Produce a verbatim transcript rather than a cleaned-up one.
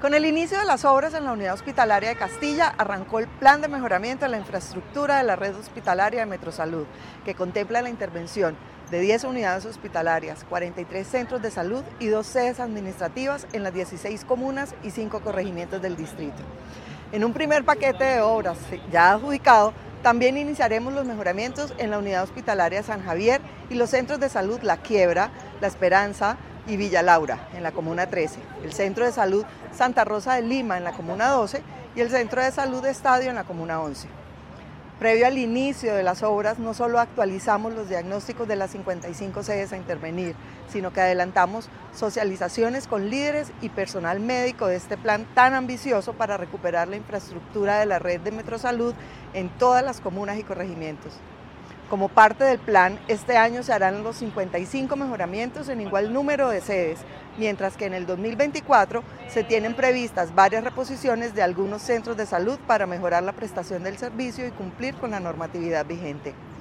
Con el inicio de las obras en la unidad hospitalaria de Castilla, arrancó el plan de mejoramiento de la infraestructura de la red hospitalaria de Metrosalud, que contempla la intervención de diez unidades hospitalarias, cuarenta y tres centros de salud y dos sedes administrativas en las dieciséis comunas y cinco corregimientos del distrito. En un primer paquete de obras ya adjudicado, también iniciaremos los mejoramientos en la unidad hospitalaria San Javier y los centros de salud La Quiebra, La Esperanza y Villa Laura, en la comuna trece, el centro de salud Santa Rosa de Lima, en la comuna doce, y el centro de salud Estadio, en la comuna once. Previo al inicio de las obras, no solo actualizamos los diagnósticos de las cincuenta y cinco sedes a intervenir, sino que adelantamos socializaciones con líderes y personal médico de este plan tan ambicioso para recuperar la infraestructura de la red de Metrosalud en todas las comunas y corregimientos. Como parte del plan, este año se harán los cincuenta y cinco mejoramientos en igual número de sedes, mientras que en el dos mil veinticuatro se tienen previstas varias reposiciones de algunos centros de salud para mejorar la prestación del servicio y cumplir con la normatividad vigente.